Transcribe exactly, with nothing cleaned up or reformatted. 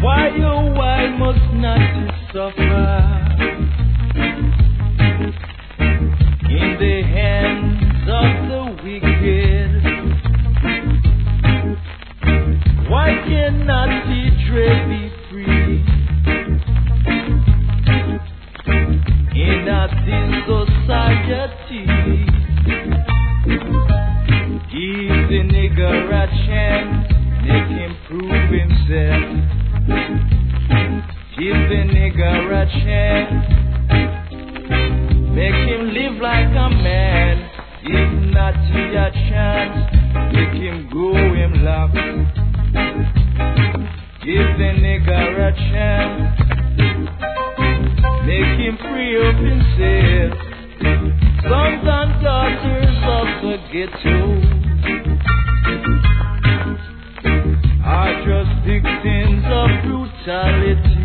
Why, oh, why must not you suffer in the hands of the wicked? Why cannot Idre be free in a this society? Give the nigger a chance, make him prove himself. Give the nigger a chance, make him live like a man. If not he a chance, make him go him lock. Give the nigger a chance, make him free up himself. Sons and daughters of the ghetto are just victims of brutality.